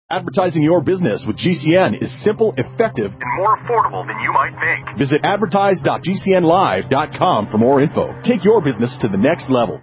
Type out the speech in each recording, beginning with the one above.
Advertising your business with GCN is simple, effective, and more affordable than you might think. Visit advertise.gcnlive.com for more info. Take your business to the next level.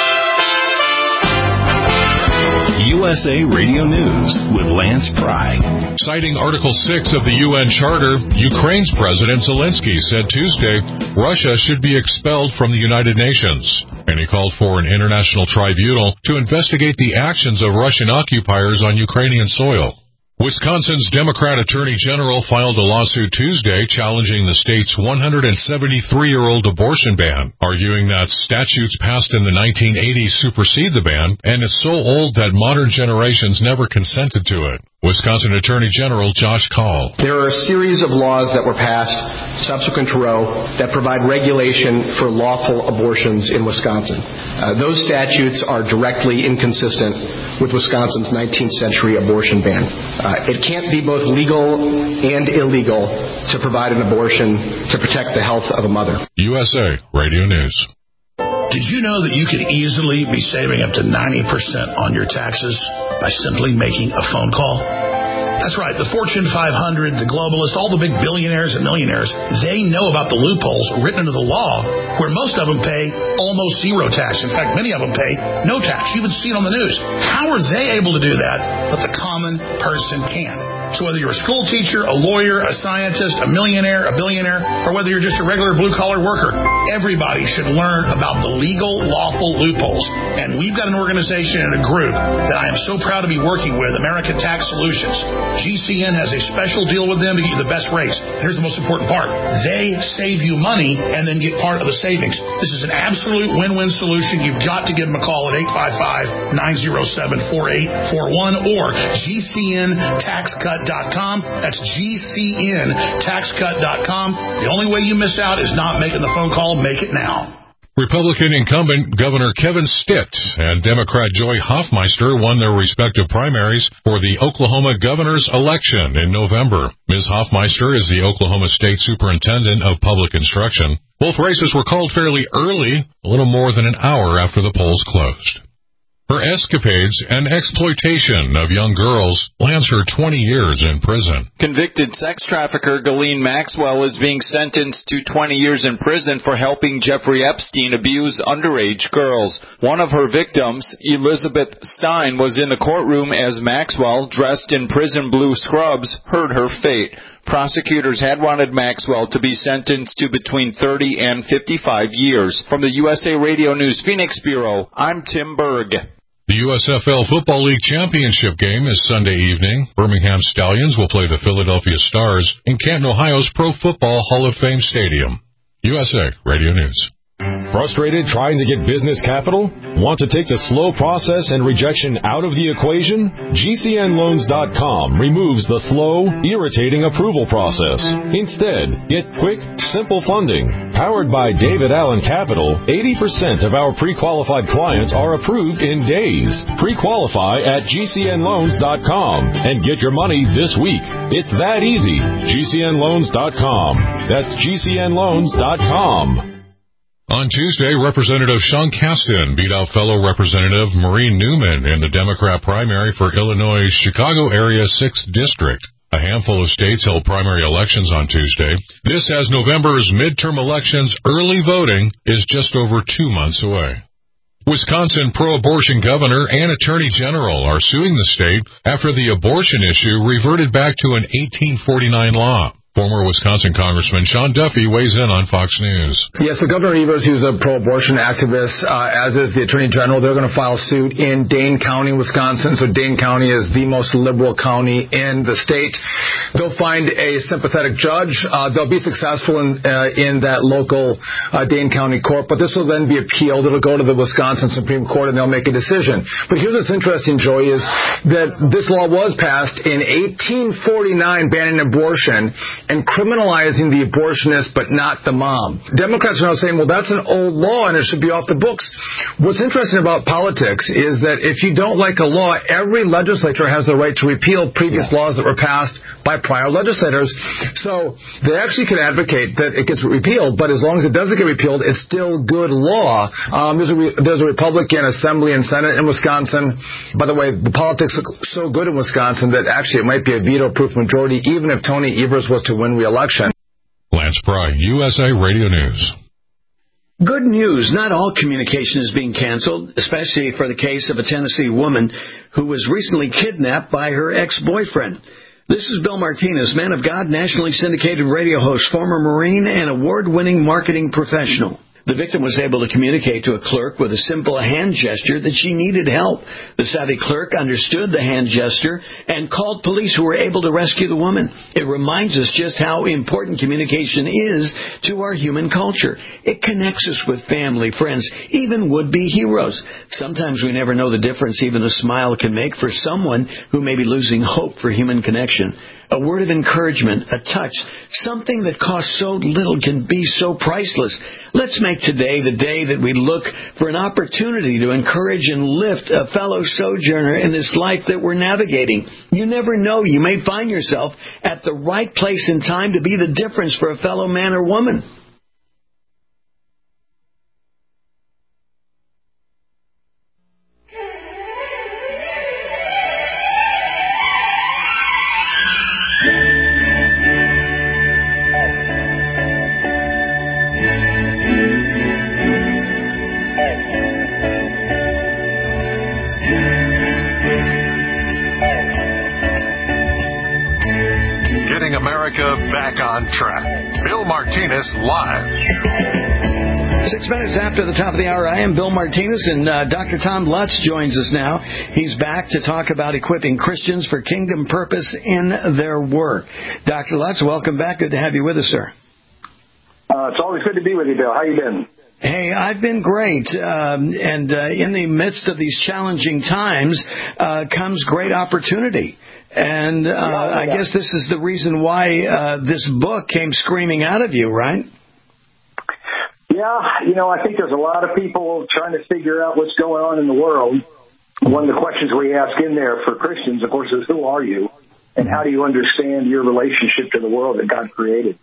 USA Radio News with Lance Pry. Citing Article 6 of the UN Charter, Ukraine's President Zelensky said Tuesday Russia should be expelled from the United Nations, and he called for an international tribunal to investigate the actions of Russian occupiers on Ukrainian soil. Wisconsin's Democrat Attorney General filed a lawsuit Tuesday challenging the state's 173-year-old abortion ban, arguing that statutes passed in the 1980s supersede the ban and is so old that modern generations never consented to it. Wisconsin Attorney General Josh Kaul. There are a series of laws that were passed subsequent to Roe that provide regulation for lawful abortions in Wisconsin. Those statutes are directly inconsistent with Wisconsin's 19th century abortion ban. It can't be both legal and illegal to provide an abortion to protect the health of a mother. USA Radio News. Did you know that you could easily be saving up to 90% on your taxes by simply making a phone call? That's right. The Fortune 500, the globalists, all the big billionaires and millionaires, they know about the loopholes written into the law where most of them pay almost zero tax. In fact, many of them pay no tax. You even see it on the news. How are they able to do that, but the common person can? So whether you're a school teacher, a lawyer, a scientist, a millionaire, a billionaire, or whether you're just a regular blue-collar worker, everybody should learn about the legal, lawful loopholes. And we've got an organization and a group that I am so proud to be working with, American Tax Solutions. GCN has a special deal with them to get you the best rates. Here's the most important part. They save you money and then get part of the savings. This is an absolute win-win solution. You've got to give them a call at 855-907-4841 or GCNTaxCut.com. That's GCNTaxCut.com. The only way you miss out is not making the phone call. Make it now. Republican incumbent Governor Kevin Stitt and Democrat Joy Hoffmeister won their respective primaries for the Oklahoma governor's election in November. Ms. Hoffmeister is the Oklahoma State Superintendent of Public Instruction. Both races were called fairly early, a little more than an hour after the polls closed. Her escapades and exploitation of young girls lands her 20 years in prison. Convicted sex trafficker Ghislaine Maxwell is being sentenced to 20 years in prison for helping Jeffrey Epstein abuse underage girls. One of her victims, Elizabeth Stein, was in the courtroom as Maxwell, dressed in prison blue scrubs, heard her fate. Prosecutors had wanted Maxwell to be sentenced to between 30 and 55 years. From the USA Radio News Phoenix Bureau, I'm Tim Berg. The USFL Football League Championship game is Sunday evening. Birmingham Stallions will play the Philadelphia Stars in Canton, Ohio's Pro Football Hall of Fame Stadium. USA Radio News. Frustrated trying to get business capital? Want to take the slow process and rejection out of the equation? GCNLoans.com removes the slow, irritating approval process. Instead, get quick, simple funding. Powered by David Allen Capital, 80% of our pre-qualified clients are approved in days. Pre-qualify at GCNLoans.com and get your money this week. It's that easy. GCNLoans.com. That's GCNLoans.com. On Tuesday, Representative Sean Casten beat out fellow Representative Maureen Newman in the Democrat primary for Illinois' Chicago area 6th District. A handful of states held primary elections on Tuesday. This as November's midterm elections early voting is just over 2 months away. Wisconsin pro-abortion governor and attorney general are suing the state after the abortion issue reverted back to an 1849 law. Former Wisconsin Congressman Sean Duffy weighs in on Fox News. Yes, the Governor Evers, who's a pro-abortion activist, as is the Attorney General, they're going to file suit in Dane County, Wisconsin. So Dane County is the most liberal county in the state. They'll find a sympathetic judge. They'll be successful in that local Dane County court, but this will then be appealed. It'll go to the Wisconsin Supreme Court, and they'll make a decision. But here's what's interesting, Joey, is that this law was passed in 1849, banning abortion. and criminalizing the abortionist but not the mom. Democrats are now saying, well, that's an old law and it should be off the books. What's interesting about politics is that if you don't like a law, every legislature has the right to repeal previous laws that were passed by prior legislators. So they actually could advocate that it gets repealed, but as long as it doesn't get repealed, it's still good law. There's a Republican Assembly and Senate in Wisconsin. By the way, the politics look so good in Wisconsin that actually it might be a veto-proof majority even if Tony Evers was to win re-election. Lance Pry, USA Radio News. Good news. Not all communication is being canceled, especially for the case of a Tennessee woman who was recently kidnapped by her ex-boyfriend. This is Bill Martinez, man of God, nationally syndicated radio host, former Marine, and award-winning marketing professional. The victim was able to communicate to a clerk with a simple hand gesture that she needed help. The savvy clerk understood the hand gesture and called police who were able to rescue the woman. It reminds us just how important communication is to our human culture. It connects us with family, friends, even would-be heroes. Sometimes we never know the difference even a smile can make for someone who may be losing hope for human connection. A word of encouragement, a touch, something that costs so little can be so priceless. Let's make today the day that we look for an opportunity to encourage and lift a fellow sojourner in this life that we're navigating. You never know. You may find yourself at the right place and time to be the difference for a fellow man or woman. America back on track. Bill Martinez live. 6 minutes after the top of the hour, I am Bill Martinez, and Dr. Tom Lutz joins us now. He's back to talk about equipping Christians for kingdom purpose in their work. Dr. Lutz, welcome back. Good to have you with us, sir. It's always good to be with you, Bill. How you been? Hey, I've been great. And in the midst of these challenging times comes great opportunity. And I guess this is the reason why this book came screaming out of you, right? Yeah, I think there's a lot of people trying to figure out what's going on in the world. One of the questions we ask in there for Christians, of course, is who are you? And how do you understand your relationship to the world that God created?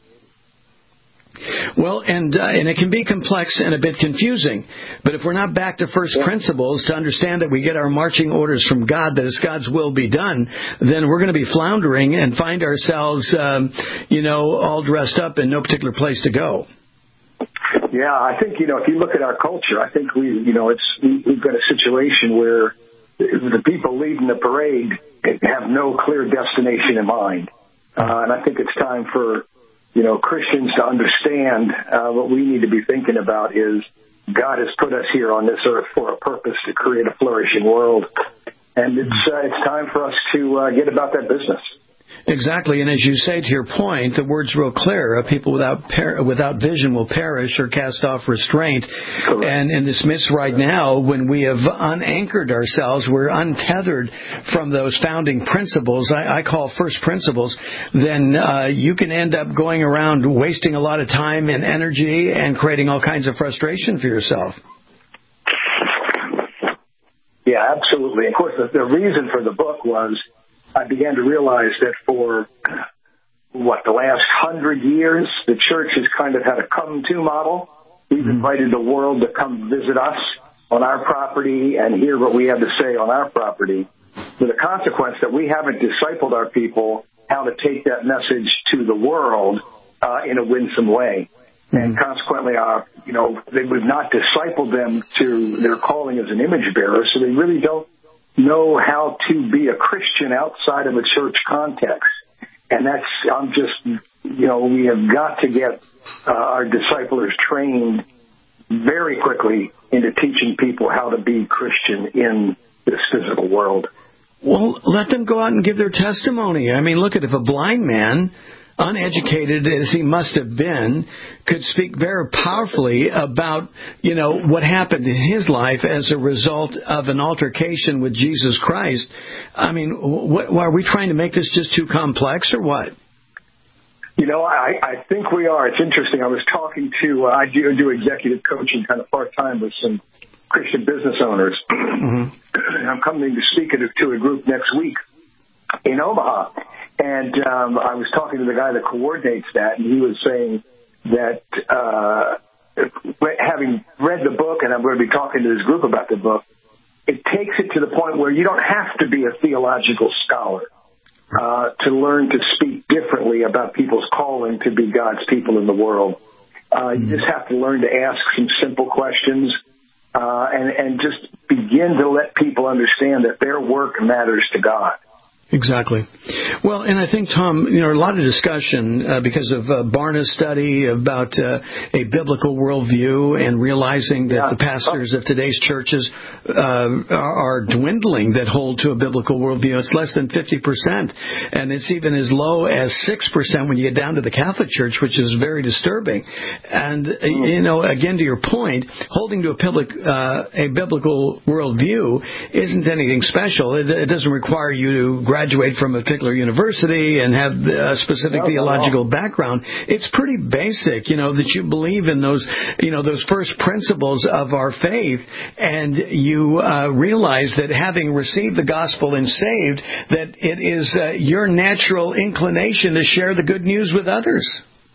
Well, and it can be complex and a bit confusing. But if we're not back to first principles to understand that we get our marching orders from God, that it's God's will be done, then we're going to be floundering and find ourselves, all dressed up in no particular place to go. Yeah, I think, if you look at our culture, I think we've got a situation where the people leading the parade have no clear destination in mind. And I think it's time for Christians to understand what we need to be thinking about is God has put us here on this earth for a purpose to create a flourishing world. And it's time for us to get about that business. Exactly. And as you say, to your point, the word's real clear. People without vision will perish or cast off restraint. Correct. And in this midst right now, when we have unanchored ourselves, we're untethered from those founding principles, I call first principles, then you can end up going around wasting a lot of time and energy and creating all kinds of frustration for yourself. Yeah, absolutely. Of course, the reason for the book was I began to realize that for, the last 100 years, the church has kind of had a come-to model. We've invited the world to come visit us on our property and hear what we have to say on our property, with a consequence that we haven't discipled our people how to take that message to the world in a winsome way. And consequently, we've not discipled them to their calling as an image bearer, so they really don't know how to be a Christian outside of a church context. And we have got to get our disciplers trained very quickly into teaching people how to be Christian in this physical world. Well, let them go out and give their testimony. I mean, look at if a blind man, uneducated as he must have been, could speak very powerfully about, what happened in his life as a result of an altercation with Jesus Christ. I mean, are we trying to make this just too complex or what? I think we are. It's interesting. I was talking to, I do executive coaching kind of part-time with some Christian business owners. Mm-hmm. I'm coming to speak to a group next week in Omaha. And I was talking to the guy that coordinates that, and he was saying that having read the book, and I'm going to be talking to this group about the book, it takes it to the point where you don't have to be a theological scholar to learn to speak differently about people's calling to be God's people in the world. You just have to learn to ask some simple questions and just begin to let people understand that their work matters to God. Exactly. Well, and I think, Tom, a lot of discussion because of Barna's study about a biblical worldview and realizing that the pastors of today's churches are dwindling that hold to a biblical worldview. It's less than 50%, and it's even as low as 6% when you get down to the Catholic Church, which is very disturbing. And, again, to your point, holding to a biblical worldview isn't anything special. It doesn't require you to graduate from a particular university and have a specific theological background. It's pretty basic, that you believe in those first principles of our faith, and you realize that having received the gospel and saved, that it is your natural inclination to share the good news with others.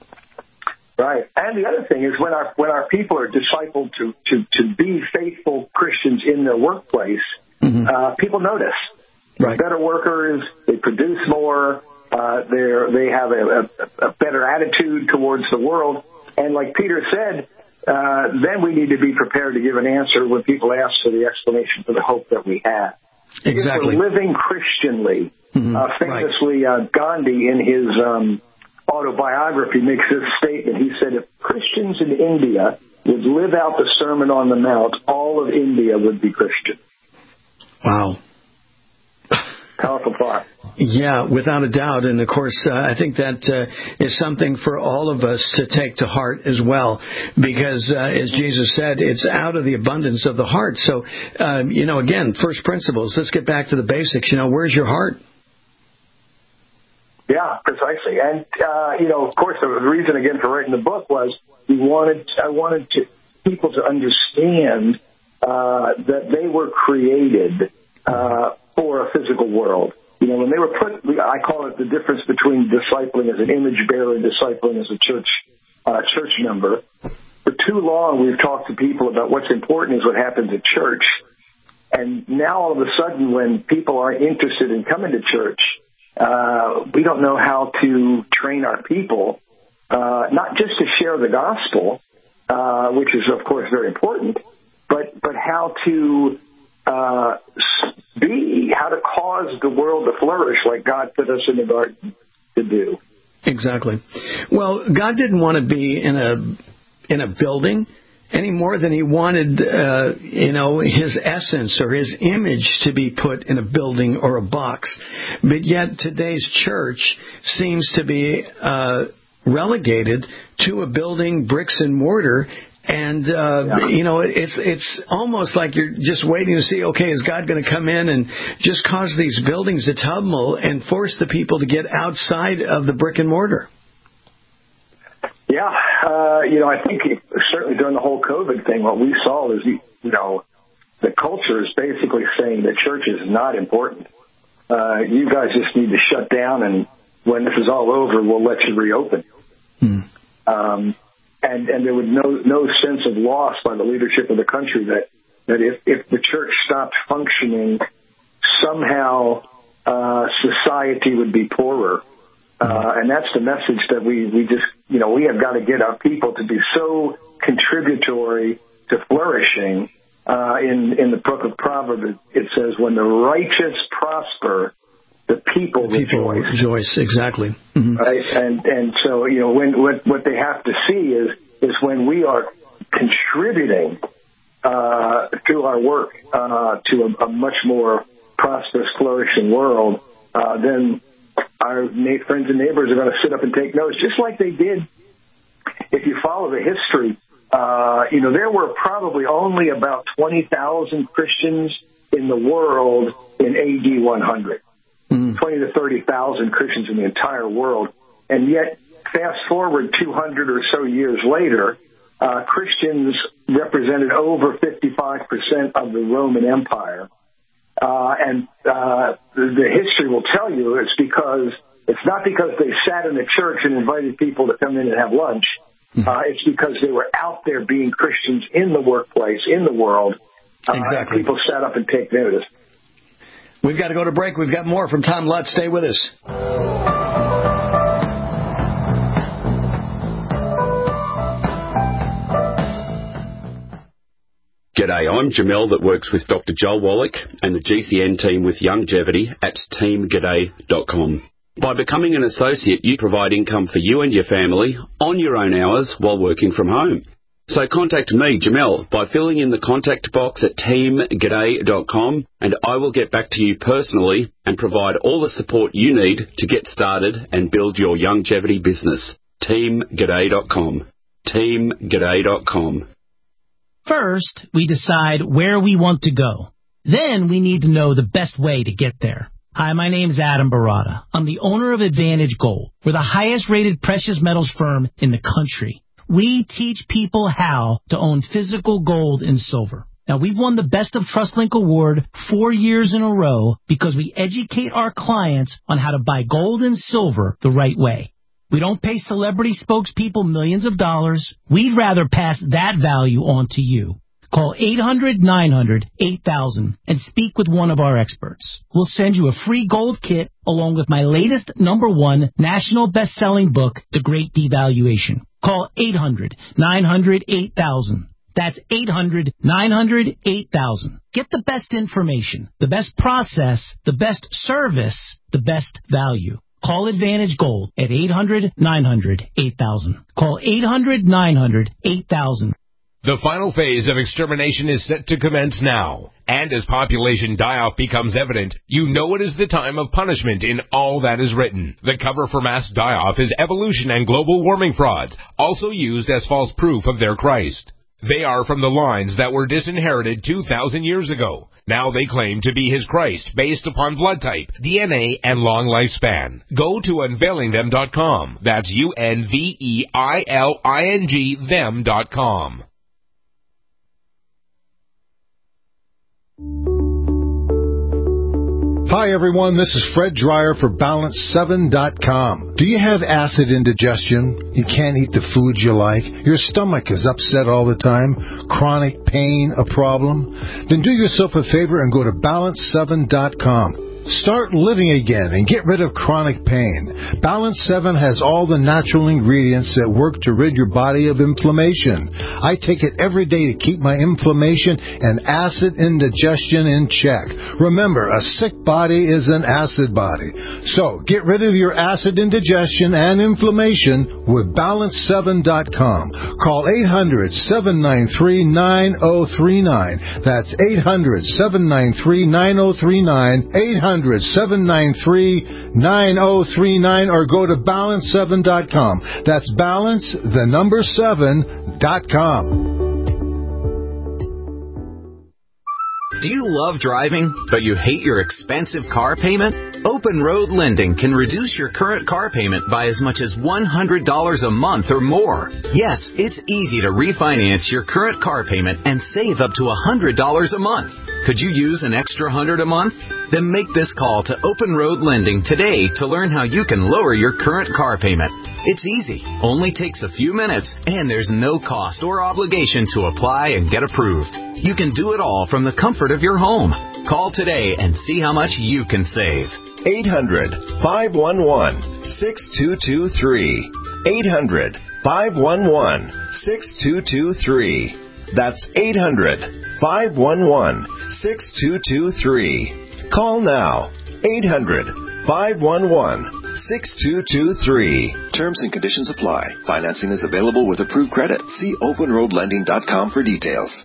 Right. And the other thing is when our people are discipled to be faithful Christians in their workplace, people notice. Right. Better workers, they produce more, they have a better attitude towards the world. And like Peter said, then we need to be prepared to give an answer when people ask for the explanation for the hope that we have. Exactly. If we're living Christianly. Famously, Gandhi in his autobiography makes this statement. He said, if Christians in India would live out the Sermon on the Mount, all of India would be Christian. Wow. Powerful thought. Yeah, without a doubt. And, of course, I think that is something for all of us to take to heart as well. Because, as Jesus said, it's out of the abundance of the heart. So, again, first principles. Let's get back to the basics. Where's your heart? Yeah, precisely. And, of course, the reason, again, for writing the book was I wanted people to understand that they were created for a physical world. When they were I call it the difference between discipling as an image bearer and discipling as a church member. For too long, we've talked to people about what's important is what happens at church. And now all of a sudden, when people aren't interested in coming to church, we don't know how to train our people, not just to share the gospel, which is, of course, very important, but how to how to cause the world to flourish like God put us in the garden to do. Exactly. Well, God didn't want to be in a building any more than he wanted, his essence or his image to be put in a building or a box. But yet today's church seems to be relegated to a building, bricks and mortar. And, it's almost like you're just waiting to see, okay, is God going to come in and just cause these buildings to tumble and force the people to get outside of the brick and mortar? Yeah. I think certainly during the whole COVID thing, what we saw is, the culture is basically saying that church is not important. You guys just need to shut down, and when this is all over, we'll let you reopen. And there was no sense of loss by the leadership of the country that if the church stopped functioning, somehow society would be poorer. And that's the message that we just, we have got to get our people to be so contributory to flourishing. In the book of Proverbs, it says, when the righteous prosper, the people rejoice. Exactly. Right. And so, what they have to see is when we are contributing through our work to a much more prosperous, flourishing world, then our friends and neighbors are going to sit up and take notice, just like they did. If you follow the history, there were probably only about 20,000 Christians in the world in AD 100. 20 to 30,000 Christians in the entire world. And yet fast forward 200 or so years later, Christians represented over 55% of the Roman Empire. And the history will tell you it's not because they sat in the church and invited people to come in and have lunch. It's because they were out there being Christians in the workplace, in the world. Exactly. People sat up and take notice. We've got to go to break. We've got more from Tom Lutz. Stay with us. G'day, I'm Jamel that works with Dr. Joel Wallach and the GCN team with Longevity at teamg'day.com. By becoming an associate, you provide income for you and your family on your own hours while working from home. So contact me, Jamel, by filling in the contact box at teamg'day.com, and I will get back to you personally and provide all the support you need to get started and build your longevity business. teamg'day.com. teamg'day.com. First, we decide where we want to go. Then we need to know the best way to get there. Hi, my name's Adam Barada. I'm the owner of Advantage Gold. We're the highest-rated precious metals firm in the country. We teach people how to own physical gold and silver. Now, we've won the Best of TrustLink Award 4 years in a row because we educate our clients on how to buy gold and silver the right way. We don't pay celebrity spokespeople millions of dollars. We'd rather pass that value on to you. Call 800-900-8000 and speak with one of our experts. We'll send you a free gold kit along with my latest #1 national best-selling book, The Great Devaluation. Call 800-900-8000. That's 800-900-8000. Get the best information, the best process, the best service, the best value. Call Advantage Gold at 800-900-8000. Call 800-900-8000. The final phase of extermination is set to commence now. And as population die-off becomes evident, you know it is the time of punishment in all that is written. The cover for mass die-off is evolution and global warming frauds, also used as false proof of their Christ. They are from the lines that were disinherited 2,000 years ago. Now they claim to be his Christ based upon blood type, DNA, and long lifespan. Go to unveilingthem.com. That's UNVEILING them.com. Hi everyone, this is Fred Dreyer for Balance7.com. Do you have acid indigestion? You can't eat the foods you like? Your stomach is upset all the time? Chronic pain a problem? Then do yourself a favor and go to Balance7.com. Start living again and get rid of chronic pain. Balance 7 has all the natural ingredients that work to rid your body of inflammation. I take it every day to keep my inflammation and acid indigestion in check. Remember, a sick body is an acid body. So, get rid of your acid indigestion and inflammation with Balance7.com. Call 800-793-9039. That's 800-793-9039. 800-793-9039 or go to Balance7.com. That's Balance7.com. Do you love driving, but you hate your expensive car payment? Open Road Lending can reduce your current car payment by as much as $100 a month or more. Yes, it's easy to refinance your current car payment and save up to $100 a month. Could you use an extra $100 a month? Then make this call to Open Road Lending today to learn how you can lower your current car payment. It's easy, only takes a few minutes, and there's no cost or obligation to apply and get approved. You can do it all from the comfort of your home. Call today and see how much you can save. 800-511-6223. 800-511-6223. That's 800-511-6223. Call now. 800-511-6223. Terms and conditions apply. Financing is available with approved credit. See openroadlending.com for details.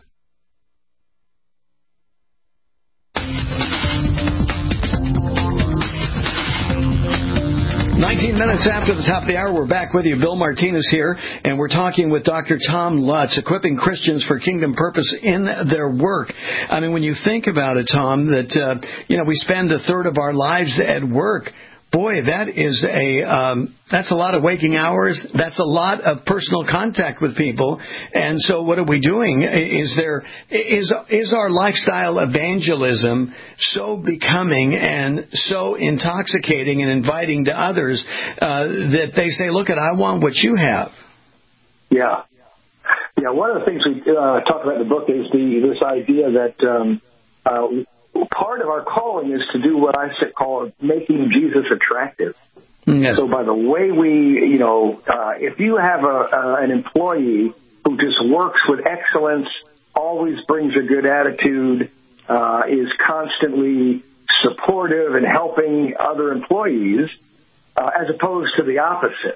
19 minutes after the top of the hour, we're back with you. Bill Martinez here, and we're talking with Dr. Tom Lutz, equipping Christians for kingdom purpose in their work. I mean, when you think about it, Tom, that, we spend a third of our lives at work. Boy, that is that's a lot of waking hours. That's a lot of personal contact with people. And so what are we doing? Is our lifestyle evangelism so becoming and so intoxicating and inviting to others that they say, look, I want what you have? Yeah. Yeah, one of the things we talk about in the book is this idea that part of our calling is to do what I call making Jesus attractive. Yes. So by the way we, if you have an employee who just works with excellence, always brings a good attitude, is constantly supportive and helping other employees, as opposed to the opposite.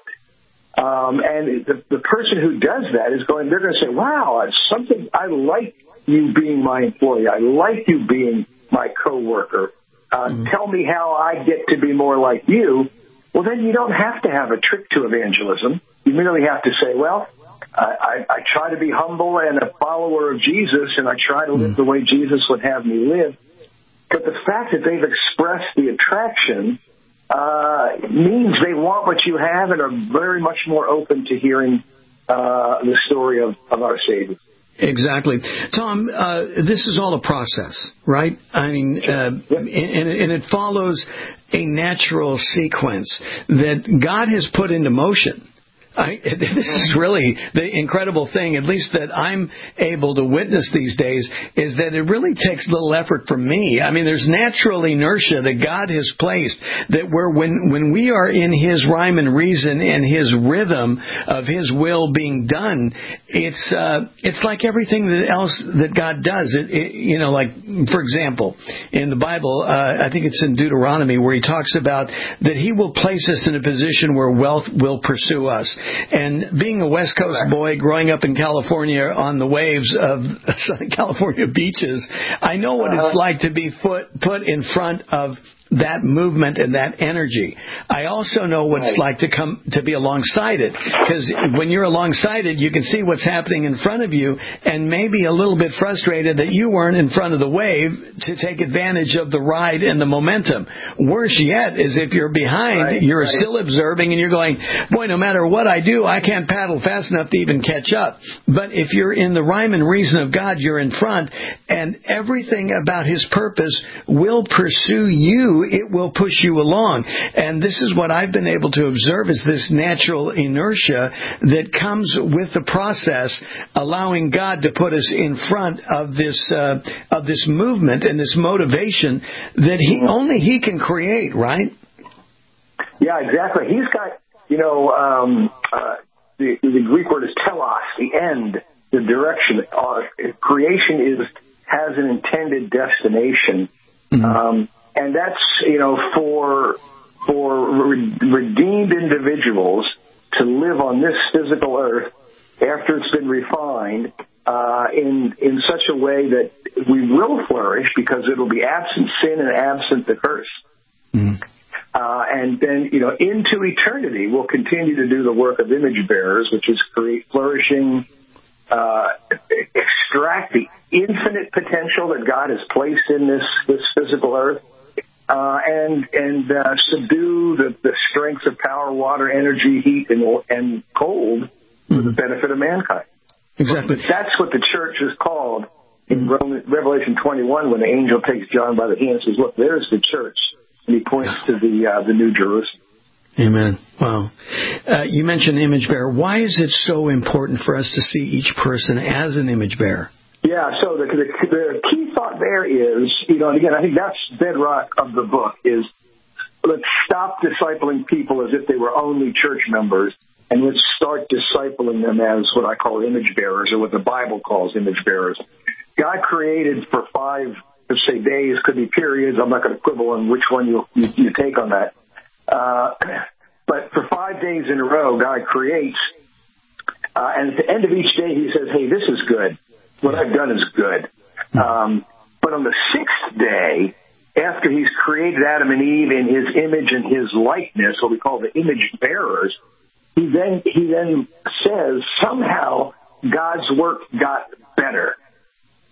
And the person who does that they're going to say, wow, I like you being my employee. I like you being my coworker. Tell me how I get to be more like you. Well, then you don't have to have a trick to evangelism. You merely have to say, well, I try to be humble and a follower of Jesus, and I try to live the way Jesus would have me live. But the fact that they've expressed the attraction means they want what you have and are very much more open to hearing the story of our Savior. Exactly. Tom, this is all a process, right? I mean, and it follows a natural sequence that God has put into motion. This is really the incredible thing, at least that I'm able to witness these days, is that it really takes little effort from me. I mean, there's natural inertia that God has placed that when we are in His rhyme and reason and His rhythm of His will being done, it's like everything else that God does. Like, for example, in the Bible, I think it's in Deuteronomy where He talks about that He will place us in a position where wealth will pursue us. And being a West Coast boy growing up in California on the waves of Southern California beaches, I know what it's like to be put in front of that movement and that energy. I also know what it's like to be alongside it, because when you're alongside it, you can see what's happening in front of you and maybe a little bit frustrated that you weren't in front of the wave to take advantage of the ride and the momentum. Worse yet is if you're behind, you're still observing and you're going, boy, no matter what I do, I can't paddle fast enough to even catch up. But if you're in the rhyme and reason of God, you're in front, and everything about His purpose will pursue you. It will push you along. And this is what I've been able to observe, is this natural inertia that comes with the process, allowing God to put us in front of this movement and this motivation that only He can create, right? Yeah, exactly. He's got, the Greek word is telos, the end, the direction. Creation has an intended destination. And that's, for redeemed individuals to live on this physical earth after it's been refined in such a way that we will flourish, because it'll be absent sin and absent the curse. And then, into eternity, we'll continue to do the work of image bearers, which is create flourishing, extract the infinite potential that God has placed in this physical earth, and subdue the strengths of power, water, energy, heat, and cold for the benefit of mankind. Exactly. That's what the church is called in Revelation 21, when the angel takes John by the hand and says, look, there's the church. And he points to the New Jerusalem. Amen. Wow. You mentioned image bearer. Why is it so important for us to see each person as an image bearer? Yeah, so the key thought there is, and again, I think that's bedrock of the book, is let's stop discipling people as if they were only church members, and let's start discipling them as what I call image bearers, or what the Bible calls image bearers. God created for 5, let's say, days, could be periods. I'm not going to quibble on which one you take on that. But for 5 days in a row, God creates, and at the end of each day, He says, hey, this is good. What I've done is good. But on the 6th day, after He's created Adam and Eve in His image and His likeness, what we call the image bearers, He then says somehow God's work got better.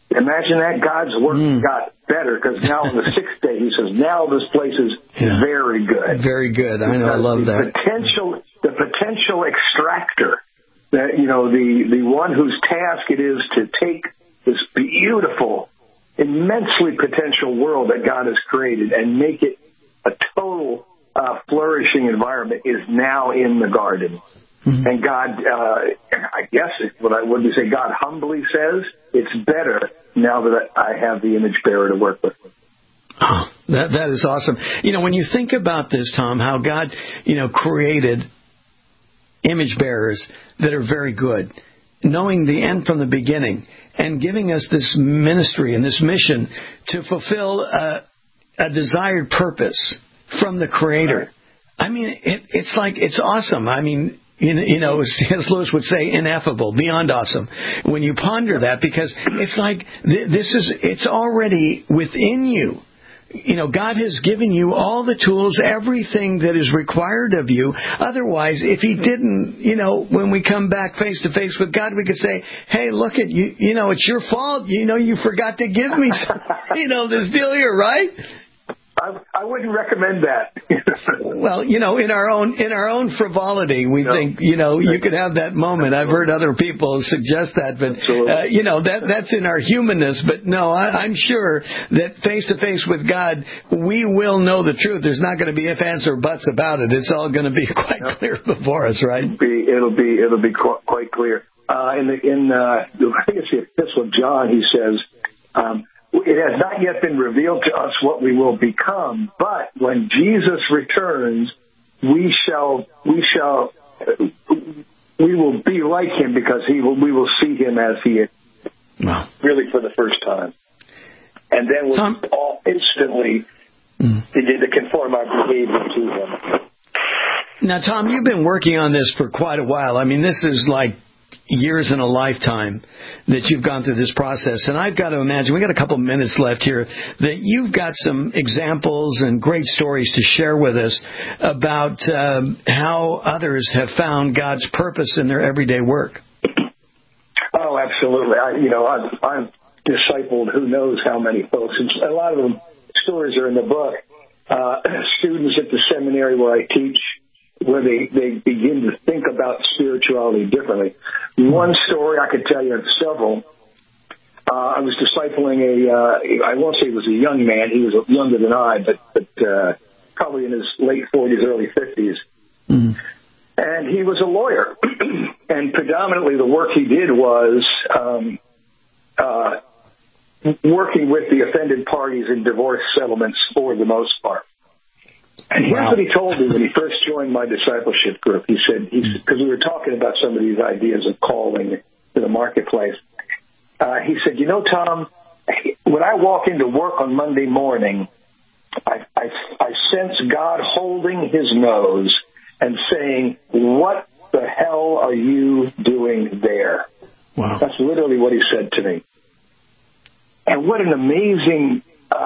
Imagine that. God's work got better, because now on the sixth day, he says, now this place is very good. Very good. I know. I love that. The potential extractor, that, you know, the one whose task it is to take this beautiful, immensely potential world that God has created and make it a total flourishing environment, is now in the garden. And God, I guess, what do you say? God humbly says, it's better now that I have the image bearer to work with. Oh, that is awesome. You know, when you think about this, Tom, how God, you know, created image bearers that are very good, knowing the end from the beginning, and giving us this ministry and this mission to fulfill a desired purpose from the Creator. I mean, it's like, it's awesome. I mean, you know, as Lewis would say, ineffable, beyond awesome. When you ponder that, because it's like it's already within you. You know, God has given you all the tools, everything that is required of you. Otherwise, if He didn't, you know, when we come back face to face with God, we could say, hey, look at you, you know, it's your fault. You know, you forgot to give me some, you know, this deal here, right? I wouldn't recommend that. Well, you know, in our own frivolity, we think, you know, you could have that moment. I've heard other people suggest that, but you know, that's in our humanness. But no, I'm sure that face to face with God, we will know the truth. There's not going to be ifs, ands, or buts about it. It's all going to be quite clear before us, right? It'll be quite clear. I think it's the Epistle of John. He says, it has not yet been revealed to us what we will become, but when Jesus returns, we will be like Him, because we will see Him as He is, really for the first time. And then we'll all instantly begin to conform our behavior to Him. Now, Tom, you've been working on this for quite a while. I mean, this is like years in a lifetime that you've gone through this process. And I've got to imagine, we got a couple minutes left here, that you've got some examples and great stories to share with us about how others have found God's purpose in their everyday work. Oh, absolutely. I've discipled who knows how many folks. And a lot of them stories are in the book. Students at the seminary where I teach, where they begin to think about spirituality differently. One story I could tell you, several. I was discipling I won't say he was a young man. He was younger than I, but probably in his late 40s, early 50s. Mm-hmm. And he was a lawyer. And predominantly the work he did was working with the offended parties in divorce settlements for the most part. And here's what he told me when he first joined my discipleship group. He said, because we were talking about some of these ideas of calling to the marketplace. He said, Tom, when I walk into work on Monday morning, I sense God holding His nose and saying, what the hell are you doing there? Wow. That's literally what he said to me. And what an amazing,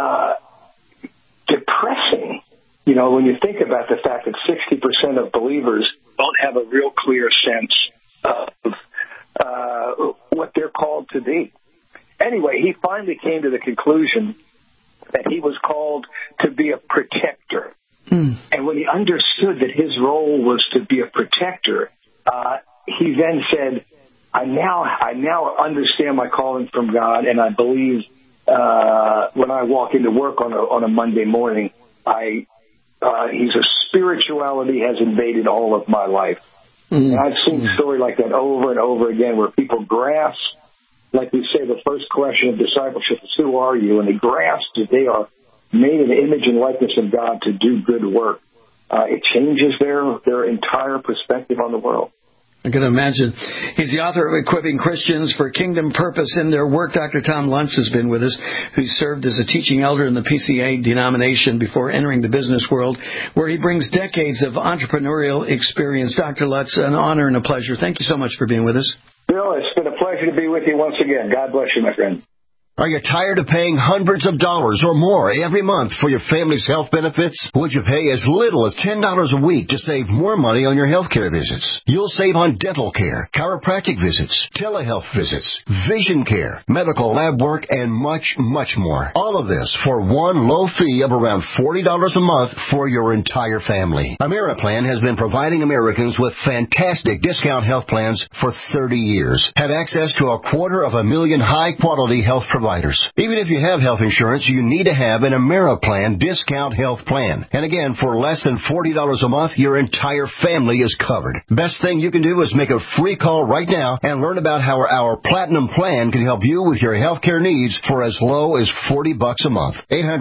depressing, when you think about the fact that 60% of believers don't have a real clear sense of what they're called to be. Anyway, he finally came to the conclusion that he was called to be a protector. And when he understood that his role was to be a protector, he then said, I now understand my calling from God, and I believe when I walk into work on a Monday morning, his spirituality has invaded all of my life. And I've seen a story like that over and over again, where people grasp, like we say, the first question of discipleship is, who are you? And they grasp that they are made in the image and likeness of God to do good work. It changes their entire perspective on the world. I can imagine. He's the author of Equipping Christians for Kingdom Purpose in Their Work. Dr. Tom Lutz has been with us, who served as a teaching elder in the PCA denomination before entering the business world, where he brings decades of entrepreneurial experience. Dr. Lutz, an honor and a pleasure. Thank you so much for being with us. Bill, it's been a pleasure to be with you once again. God bless you, my friend. Are you tired of paying hundreds of dollars or more every month for your family's health benefits? Would you pay as little as $10 a week to save more money on your health care visits? You'll save on dental care, chiropractic visits, telehealth visits, vision care, medical lab work, and much, much more. All of this for one low fee of around $40 a month for your entire family. Ameriplan has been providing Americans with fantastic discount health plans for 30 years. Have access to 250,000 high-quality health providers. Even if you have health insurance, you need to have an Ameriplan discount health plan. And again, for less than $40 a month, your entire family is covered. Best thing you can do is make a free call right now and learn about how our Platinum plan can help you with your health care needs for as low as $40 a month.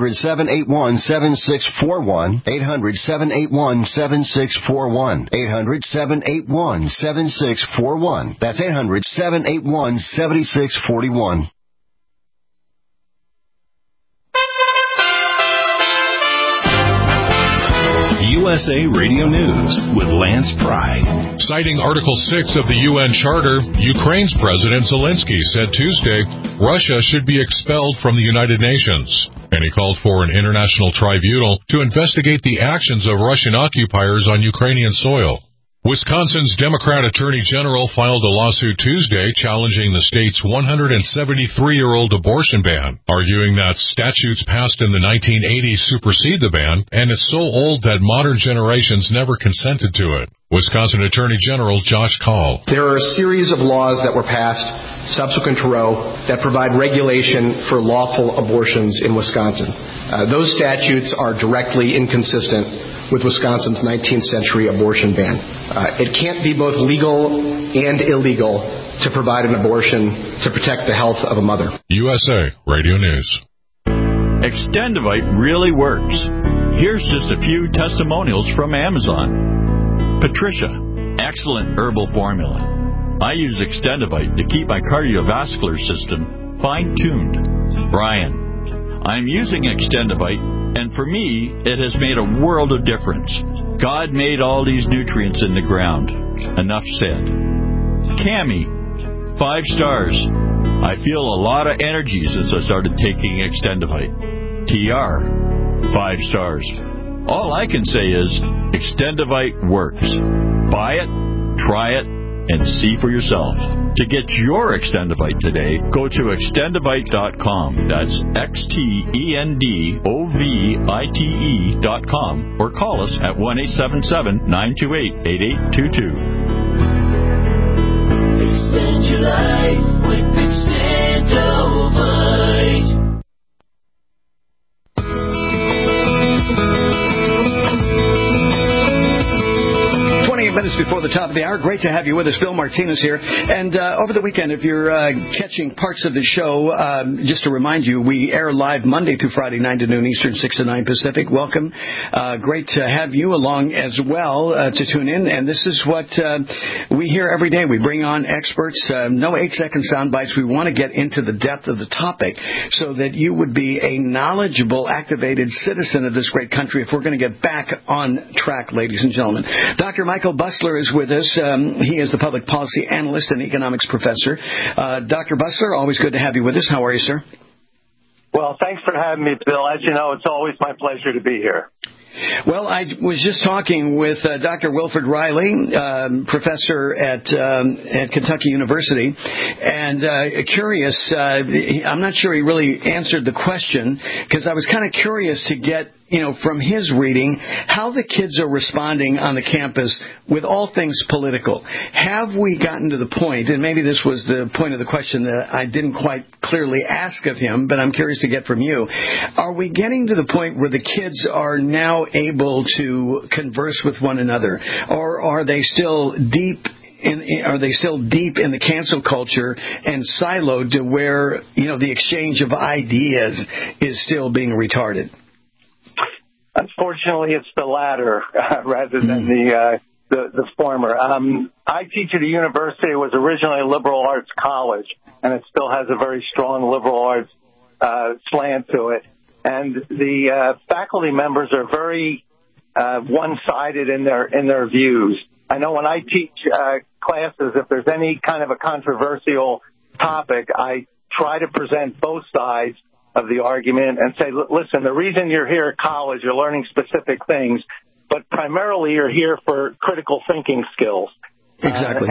800-781-7641. 800-781-7641. 800-781-7641. That's 800-781-7641. USA Radio News with Lance Pry. Citing Article 6 of the UN Charter, Ukraine's President Zelensky said Tuesday Russia should be expelled from the United Nations, and he called for an international tribunal to investigate the actions of Russian occupiers on Ukrainian soil. Wisconsin's Democrat Attorney General filed a lawsuit Tuesday challenging the state's 173-year-old abortion ban, arguing that statutes passed in the 1980s supersede the ban, and it's so old that modern generations never consented to it. Wisconsin Attorney General Josh Kaul. There are a series of laws that were passed subsequent to Roe that provide regulation for lawful abortions in Wisconsin. Those statutes are directly inconsistent with Wisconsin's 19th century abortion ban. It can't be both legal and illegal to provide an abortion to protect the health of a mother. USA Radio News. Extendivite really works. Here's just a few testimonials from Amazon. Patricia, excellent herbal formula. I use Extendivite to keep my cardiovascular system fine-tuned. Brian, I'm using Extendivite, and for me, it has made a world of difference. God made all these nutrients in the ground. Enough said. Cammie, 5 stars. I feel a lot of energy since I started taking Extendivite. TR, 5 stars. All I can say is, Extendivite works. Buy it, try it, and see for yourself. To get your Extendivite today, go to extendivite.com. That's XTENDOVITE.com, or call us at 1-877-928-8822. Extend your life with Extendivite. 28 minutes before the top of the hour. Great to have you with us. Bill Martinez here. And over the weekend, if you're catching parts of the show, just to remind you, we air live Monday through Friday, 9 to noon Eastern, 6 to 9 Pacific. Welcome. Great to have you along as well to tune in. And this is what we hear every day. We bring on experts. No 8-second sound bites. We want to get into the depth of the topic so that you would be a knowledgeable, activated citizen of this great country if we're going to get back on track, ladies and gentlemen. Dr. Michael Busler is with us. He is the public policy analyst and economics professor. Dr. Busler, always good to have you with us. How are you, sir? Well, thanks for having me, Bill. As you know, it's always my pleasure to be here. Well, I was just talking with Dr. Wilfred Riley, professor at Kentucky University, and curious, I'm not sure he really answered the question, because I was kind of curious to get, from his reading, how the kids are responding on the campus with all things political. Have we gotten to the point, and maybe this was the point of the question that I didn't quite clearly ask of him, but I'm curious to get from you. Are we getting to the point where the kids are now able to converse with one another, or are they still deep in the cancel culture and siloed to where the exchange of ideas is still being retarded? Unfortunately, it's the latter rather than the former. I teach at a university. It was originally a liberal arts college, and it still has a very strong liberal arts slant to it. And the faculty members are very one-sided in their views. I know when I teach classes, if there's any kind of a controversial topic, I try to present both sides of the argument and say, listen, the reason you're here at college, you're learning specific things, but primarily you're here for critical thinking skills. Exactly.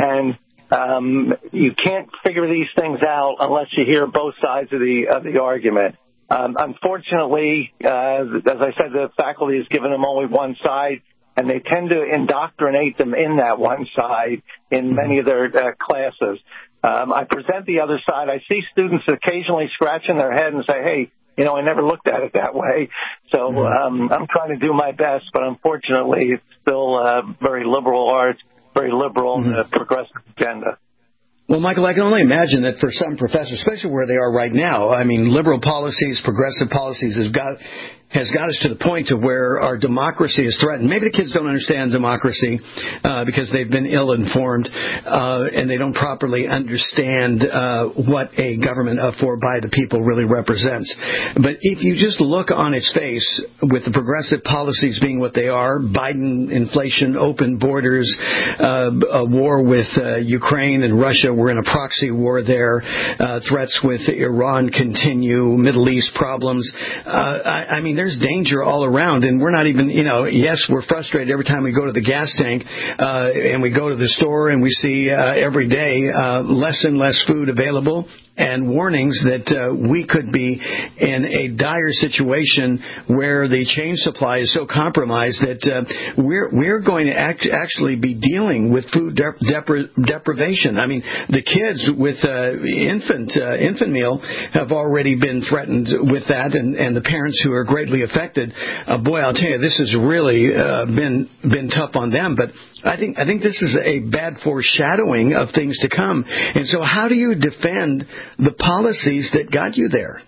You can't figure these things out unless you hear both sides of the argument. Unfortunately, as I said, the faculty has given them only one side, and they tend to indoctrinate them in that one side in many of their classes. I present the other side. I see students occasionally scratching their head and say, hey, I never looked at it that way. So I'm trying to do my best, but unfortunately it's still very liberal arts, very liberal progressive agenda. Well, Michael, I can only imagine that for some professors, especially where they are right now, I mean, liberal policies, progressive policies has got us to the point to where our democracy is threatened. Maybe the kids don't understand democracy because they've been ill-informed and they don't properly understand what a government for by the people really represents. But if you just look on its face, with the progressive policies being what they are, Biden, inflation, open borders, a war with Ukraine and Russia, we're in a proxy war there, threats with Iran continue, Middle East problems. I mean, there's danger all around, and we're not even, yes, we're frustrated every time we go to the gas tank and we go to the store and we see every day less and less food available, and warnings that we could be in a dire situation where the chain supply is so compromised that we're going to actually be dealing with food deprivation. I mean, the kids with infant meal have already been threatened with that, and the parents who are greatly affected. Boy, I'll tell you, this has really been tough on them. But I think this is a bad foreshadowing of things to come. And so, how do you defend the policies that got you there?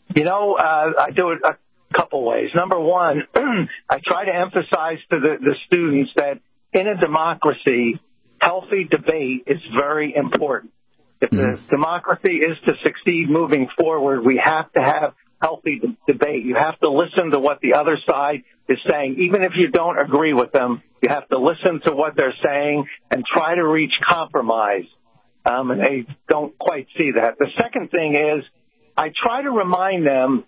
I do it a couple ways. Number one, I try to emphasize to the students that in a democracy, healthy debate is very important. If the democracy is to succeed moving forward, we have to have healthy debate. You have to listen to what the other side is saying. Even if you don't agree with them, you have to listen to what they're saying and try to reach compromise. And they don't quite see that. The second thing is I try to remind them,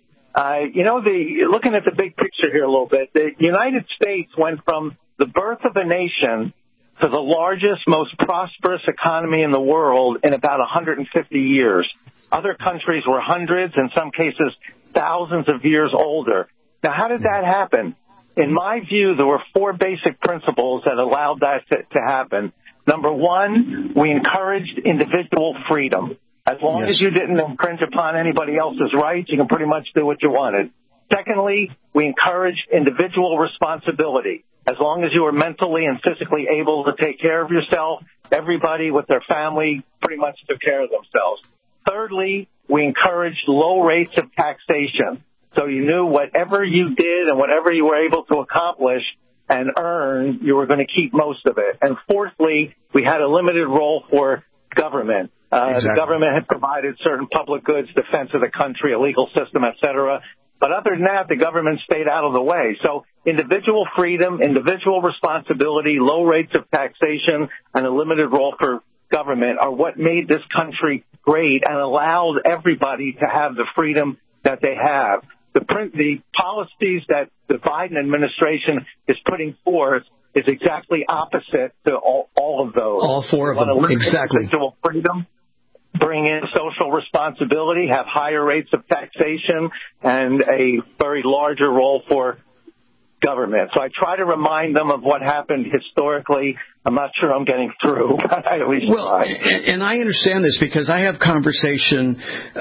looking at the big picture here a little bit, the United States went from the birth of a nation to the largest, most prosperous economy in the world in about 150 years. Other countries were hundreds, in some cases thousands of years older. Now, how did that happen? In my view, there were four basic principles that allowed that to happen. Number one, we encouraged individual freedom. As long as you didn't infringe upon anybody else's rights, you can pretty much do what you wanted. Secondly, we encouraged individual responsibility. As long as you were mentally and physically able to take care of yourself, everybody with their family pretty much took care of themselves. Thirdly, we encouraged low rates of taxation. So you knew whatever you did and whatever you were able to accomplish and earn, you were going to keep most of it. And fourthly, we had a limited role for government. The government had provided certain public goods, defense of the country, a legal system, et cetera. But other than that, the government stayed out of the way. So individual freedom, individual responsibility, low rates of taxation, and a limited role for government are what made this country great and allowed everybody to have the freedom that they have. The policies that the Biden administration is putting forth is exactly opposite to all of those. All four of them, exactly. Individual freedom, bring in social responsibility, have higher rates of taxation, and a very larger role for government. So I try to remind them of what happened historically. I'm not sure I'm getting through, but I at least try. And I understand this because I have conversations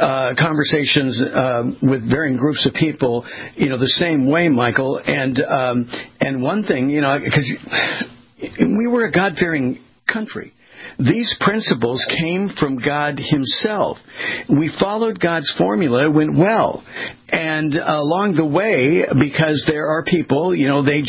with varying groups of people, the same way, Michael. And one thing, because we were a God-fearing country. These principles came from God himself. We followed God's formula. It went well. And along the way, because there are people, the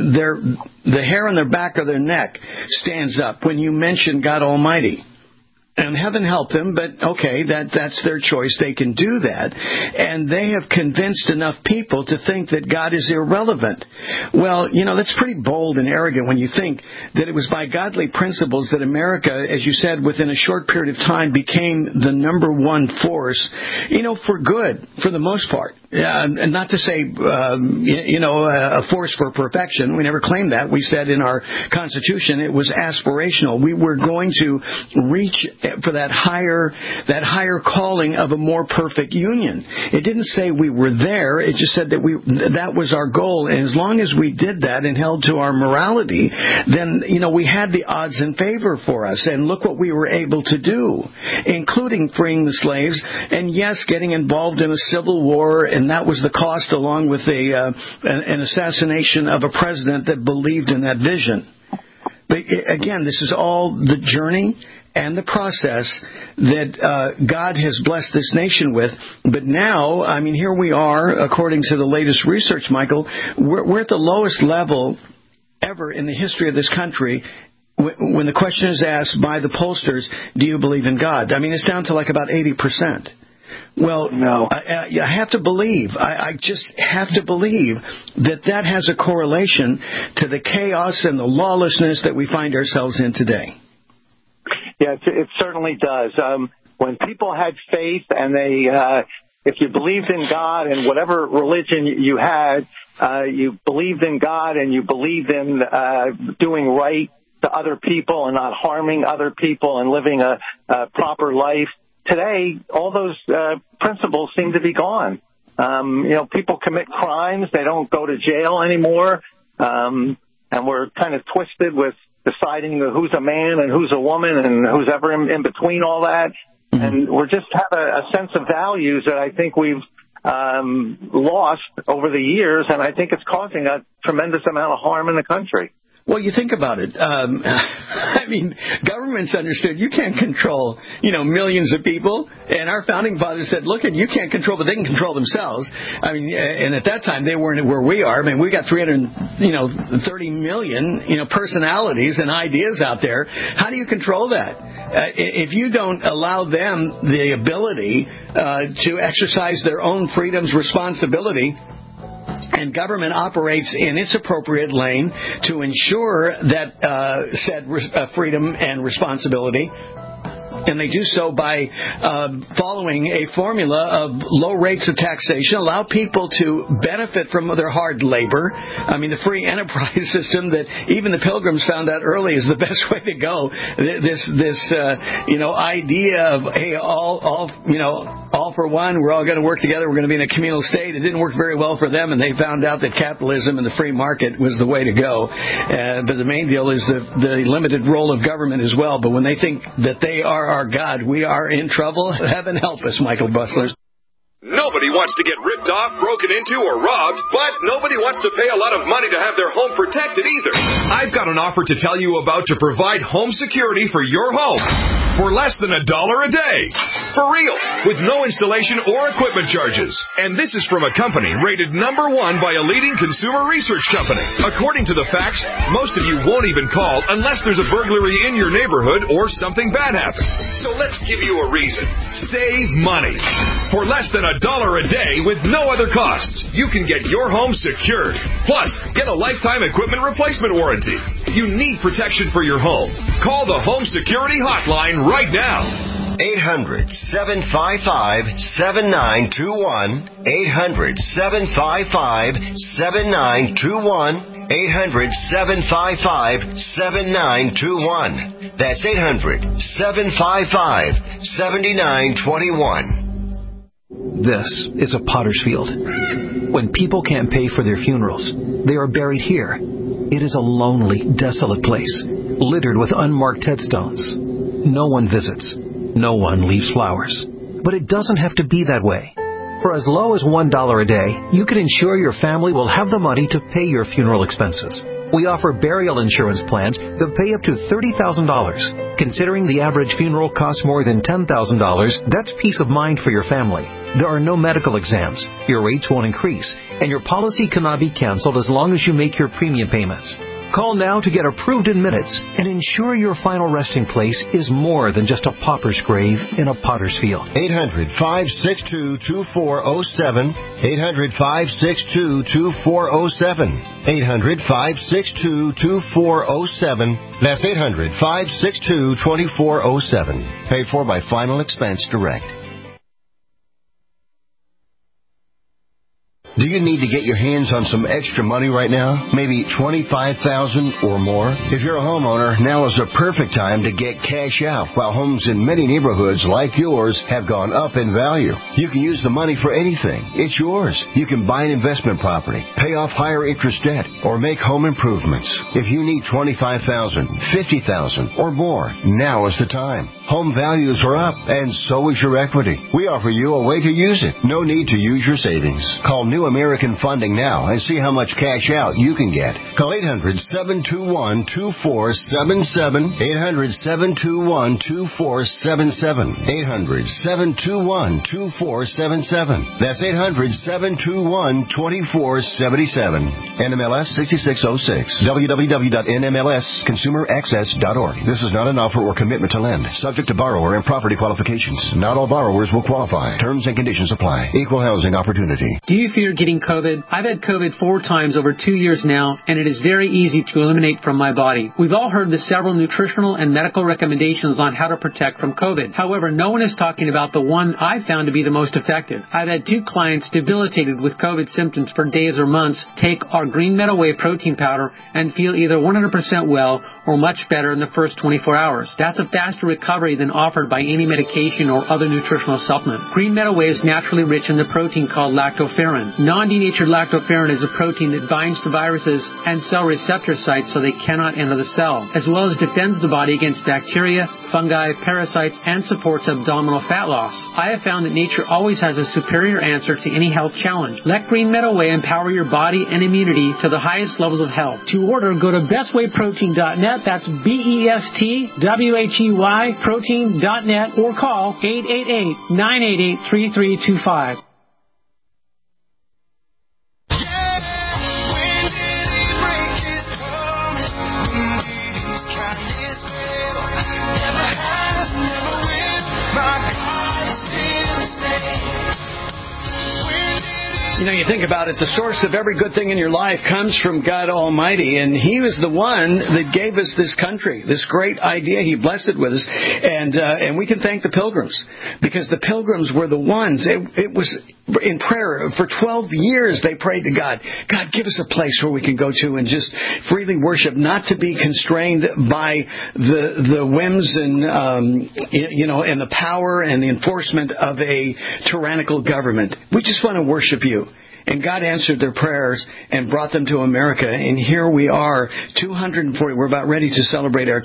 hair on their back of their neck stands up when you mention God Almighty. And heaven help them, but okay, that's their choice. They can do that. And they have convinced enough people to think that God is irrelevant. Well, that's pretty bold and arrogant when you think that it was by godly principles that America, as you said, within a short period of time became the number one force, for good, for the most part. And not to say, a force for perfection. We never claimed that. We said in our Constitution it was aspirational. We were going to reach for that higher calling of a more perfect union. It didn't say we were there. It just said that was our goal. And as long as we did that and held to our morality, then, we had the odds in favor for us. And look what we were able to do, including freeing the slaves and, yes, getting involved in a civil war. And that was the cost, along with an assassination of a president that believed in that vision. But again, this is all the journey and the process that God has blessed this nation with. But now, here we are, according to the latest research, Michael, we're at the lowest level ever in the history of this country when the question is asked by the pollsters, do you believe in God? It's down to like about 80%. Well, no. I have to believe, I just have to believe that has a correlation to the chaos and the lawlessness that we find ourselves in today. Yeah, it certainly does. When people had faith and if you believed in God and whatever religion you had, you believed in God and you believed in doing right to other people and not harming other people and living a proper life. Today, all those principles seem to be gone. People commit crimes. They don't go to jail anymore. And we're kind of twisted with deciding who's a man and who's a woman and who's ever in between all that. Mm-hmm. And we just have a sense of values that I think we've lost over the years, and I think it's causing a tremendous amount of harm in the country. Well, you think about it. Governments understood you can't control, millions of people. And our founding fathers said, look, you can't control, but they can control themselves. And at that time, they weren't where we are. We got 330 million, personalities and ideas out there. How do you control that? If you don't allow them the ability to exercise their own freedoms, responsibility, and government operates in its appropriate lane to ensure that said freedom and responsibility, and they do so by following a formula of low rates of taxation, allow people to benefit from their hard labor. The free enterprise system that even the Pilgrims found out early is the best way to go. This idea of, hey, all for one, we're all going to work together, we're going to be in a communal state. It didn't work very well for them, and they found out that capitalism and the free market was the way to go. But the main deal is the limited role of government as well. But when they think that they are our God, we are in trouble. Heaven help us, Michael Bustler. Nobody wants to get ripped off, broken into, or robbed, but nobody wants to pay a lot of money to have their home protected either. I've got an offer to tell you about to provide home security for your home for less than $1 a day. For real, with no installation or equipment charges. And this is from a company rated #1 by a leading consumer research company. According to the facts, most of you won't even call unless there's a burglary in your neighborhood or something bad happens. So let's give you a reason. Save money. For less than $1 a day with no other costs, you can get your home secured. Plus, get a lifetime equipment replacement warranty. You need protection for your home. Call the Home Security Hotline right now. 800-755-7921. 800-755-7921. 800-755-7921. That's 800-755-7921. This is a potter's field. When people can't pay for their funerals, they are buried here. It is a lonely, desolate place, littered with unmarked headstones. No one visits. No one leaves flowers. But it doesn't have to be that way. For as low as $1 a day, you can ensure your family will have the money to pay your funeral expenses. We offer burial insurance plans that pay up to $30,000. Considering the average funeral costs more than $10,000, that's peace of mind for your family. There are no medical exams, your rates won't increase, and your policy cannot be canceled as long as you make your premium payments. Call now to get approved in minutes and ensure your final resting place is more than just a pauper's grave in a potter's field. 800-562-2407. 800-562-2407. 800-562-2407. That's 800-562-2407. Paid for by Final Expense Direct. Do you need to get your hands on some extra money right now? Maybe $25,000 or more? If you're a homeowner, now is the perfect time to get cash out while homes in many neighborhoods like yours have gone up in value. You can use the money for anything. It's yours. You can buy an investment property, pay off higher interest debt, or make home improvements. If you need $25,000, $50,000 or more, now is the time. Home values are up, and so is your equity. We offer you a way to use it. No need to use your savings. Call New American Funding now and see how much cash out you can get. Call 800-721-2477. 800-721-2477. 800-721-2477. That's 800-721-2477. NMLS 6606. www.nmlsconsumeraccess.org. This is not an offer or commitment to lend. Subject to borrower and property qualifications. Not all borrowers will qualify. Terms and conditions apply. Equal housing opportunity. Do you fear getting COVID? I've had COVID 4 times over 2 years now, and it is very easy to eliminate from my body. We've all heard the several nutritional and medical recommendations on how to protect from COVID. However, no one is talking about the one I found to be the most effective. I've had 2 clients debilitated with COVID symptoms for days or months take our Green Meadow Whey protein powder and feel either 100% well or much better in the first 24 hours. That's a faster recovery than offered by any medication or other nutritional supplement. Green Meadow Whey is naturally rich in the protein called lactoferrin. Non-denatured lactoferrin is a protein that binds to viruses and cell receptor sites so they cannot enter the cell, as well as defends the body against bacteria, fungi, parasites, and supports abdominal fat loss. I have found that nature always has a superior answer to any health challenge. Let Green Meadow Whey empower your body and immunity to the highest levels of health. To order, go to bestwayprotein.net. That's BESTWHEY protein.net, or call 888-988-3325. You know, you think about it, the source of every good thing in your life comes from God Almighty, and He was the one that gave us this country, this great idea. He blessed it with us, and we can thank the Pilgrims, because the Pilgrims were the ones. It was in prayer for 12 years. They prayed to God, God, give us a place where we can go to and just freely worship, not to be constrained by the whims and and the power and the enforcement of a tyrannical government. We just want to worship you. And God answered their prayers and brought them to America. And here we are, 240. We're about ready to celebrate our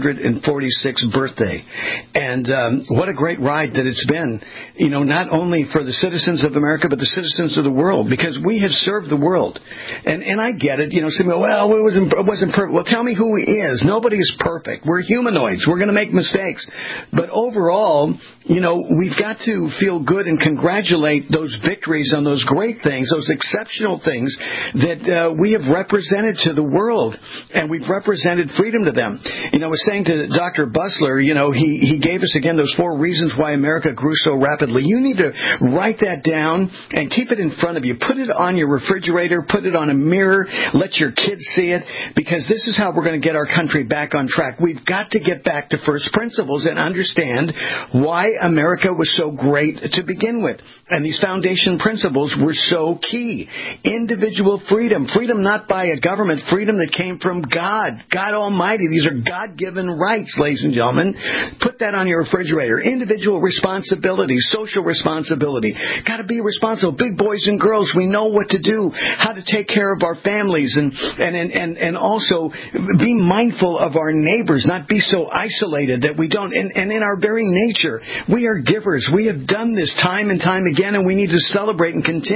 246th birthday. And what a great ride that it's been, not only for the citizens of America, but the citizens of the world, because we have served the world. And I get it. Some go, well, it wasn't perfect. Well, tell me who He is. Nobody is perfect. We're humanoids. We're going to make mistakes. But overall, we've got to feel good and congratulate those victories on those great things, those exceptional things that we have represented to the world, and we've represented freedom to them. I was saying to Dr. Busler, he gave us again those 4 reasons why America grew so rapidly. You need to write that down and keep it in front of you. Put it on your refrigerator, put it on a mirror, let your kids see it, because this is how we're going to get our country back on track. We've got to get back to first principles and understand why America was so great to begin with. And these foundation principles were so key. Individual freedom. Freedom not by a government. Freedom that came from God. God Almighty. These are God-given rights, ladies and gentlemen. Put that on your refrigerator. Individual responsibility. Social responsibility. Got to be responsible. Big boys and girls, we know what to do. How to take care of our families. And also be mindful of our neighbors. Not be so isolated that we don't. And in our very nature, we are givers. We have done this time and time again, and we need to celebrate and continue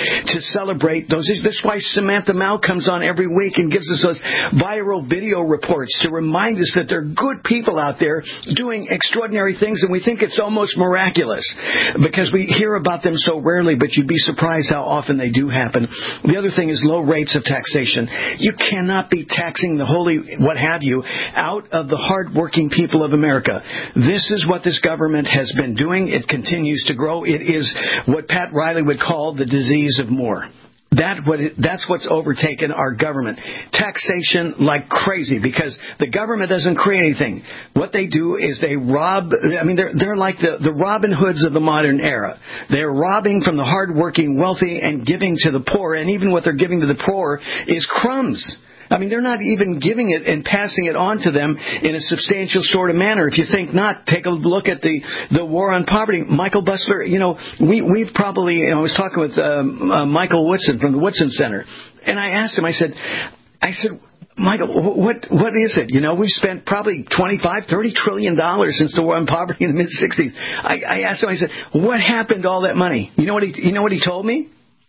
to celebrate those. That's why Samantha Mao comes on every week and gives us those viral video reports to remind us that there are good people out there doing extraordinary things, and we think it's almost miraculous because we hear about them so rarely, but you'd be surprised how often they do happen. The other thing is low rates of taxation. You cannot be taxing the holy what have you out of the hard-working people of America. This is what this government has been doing. It continues to grow. It is what Pat Riley would call the disease of more. That's what's overtaken our government. Taxation like crazy because the government doesn't create anything. What they do is they rob. I mean, they're like the Robin Hoods of the modern era. They're robbing from the hardworking wealthy and giving to the poor. And even what they're giving to the poor is crumbs. I mean, they're not even giving it and passing it on to them in a substantial sort of manner. If you think not, take a look at the war on poverty. Michael Busler, we've probably, I was talking with Michael Woodson from the Woodson Center, and I asked him, I said, Michael, what is it? We've spent probably $25-30 trillion since the war on poverty in the mid-'60s. I asked him, I said, what happened to all that money? You know what he told me?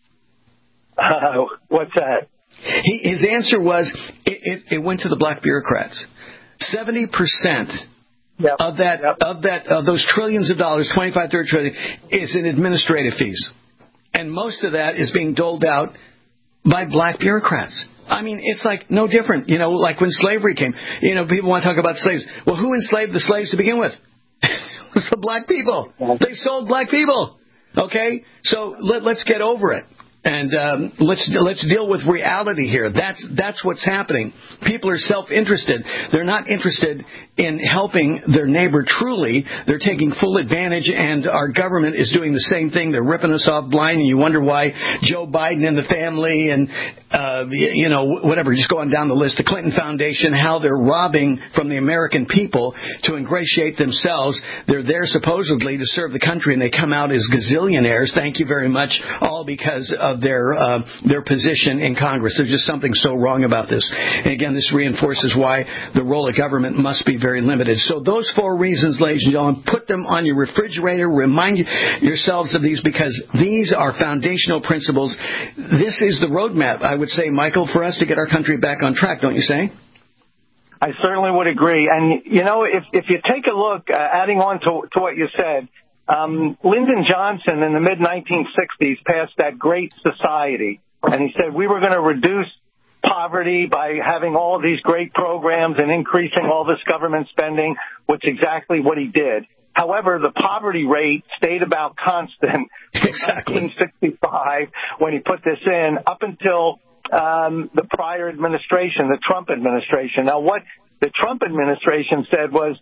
What's that? His answer was it went to the black bureaucrats. 70% of those trillions of dollars, 25-30 trillion, is in administrative fees, and most of that is being doled out by black bureaucrats. I mean, it's like no different. Like when slavery came. People want to talk about slaves. Well, who enslaved the slaves to begin with? It was the black people. They sold black people. Okay, so let's get over it. And let's deal with reality here. That's what's happening. People are self-interested. They're not interested in helping their neighbor truly. They're taking full advantage, and our government is doing the same thing. They're ripping us off blind, and you wonder why Joe Biden and the family and whatever, just go on down the list, the Clinton Foundation, how they're robbing from the American people to ingratiate themselves. They're there supposedly to serve the country, and they come out as gazillionaires. Thank you very much, all because of their position in Congress. There's just something so wrong about this. And again, this reinforces why the role of government must be very limited. So those 4 reasons, ladies and gentlemen, put them on your refrigerator. Remind yourselves of these because these are foundational principles. This is the roadmap, I would say, Michael, for us to get our country back on track, don't you say? I certainly would agree. And, if you take a look, adding on to what you said, Lyndon Johnson in the mid-1960s passed that Great Society, and he said we were going to reduce poverty by having all of these great programs and increasing all this government spending, which is exactly what he did. However, the poverty rate stayed about constant in 1965 when he put this in up until the prior administration, the Trump administration. Now, what the Trump administration said was,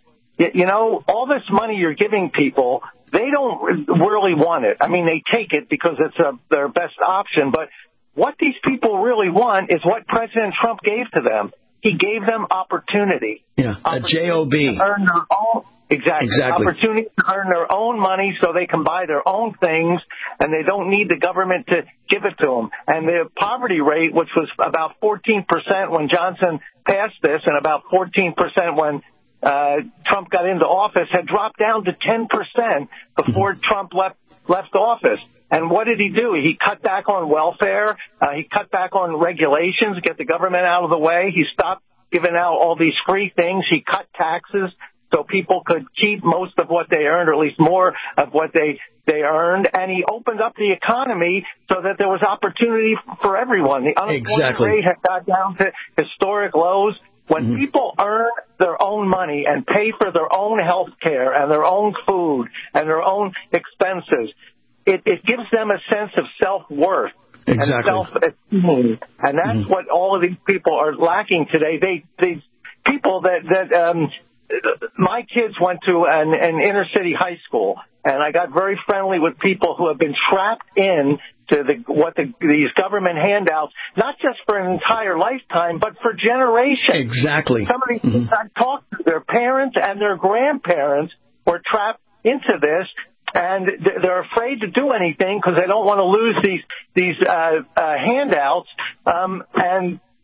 all this money you're giving people, they don't really want it. I mean, they take it because it's their best option. But what these people really want is what President Trump gave to them. He gave them opportunity. Yeah, a JOB. To earn their own, exactly. Opportunity to earn their own money so they can buy their own things, and they don't need the government to give it to them. And the poverty rate, which was about 14% when Johnson passed this and about 14% when Trump got into office, had dropped down to 10% before Trump left office. And what did he do? He cut back on welfare. He cut back on regulations, get the government out of the way. He stopped giving out all these free things. He cut taxes so people could keep most of what they earned, or at least more of what they earned. And he opened up the economy so that there was opportunity for everyone. The unemployment rate had got down to historic lows. When people earn their own money and pay for their own health care and their own food and their own expenses, it gives them a sense of self-worth and self-esteem. And that's what all of these people are lacking today. These people my kids went to an inner city high school, and I got very friendly with people who have been trapped in to these government handouts, not just for an entire lifetime, but for generations. Exactly. Some of these people I've talked to, their parents and their grandparents were trapped into this, and they're afraid to do anything because they don't want to lose these handouts. And